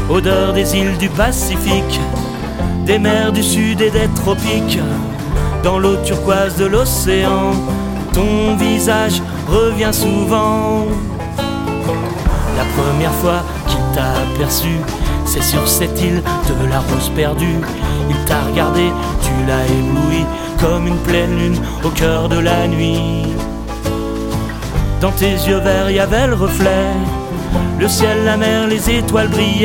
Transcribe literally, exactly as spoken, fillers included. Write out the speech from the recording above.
Odeur des îles du Pacifique, des mers du Sud et des tropiques. Dans l'eau turquoise de l'océan, ton visage revient souvent. La première fois qu'il t'a aperçu, c'est sur cette île de la rose perdue. Il t'a regardé, tu l'as ébloui, comme une pleine lune au cœur de la nuit. Dans tes yeux verts, il y avait le reflet, le ciel, la mer, les étoiles brillaient.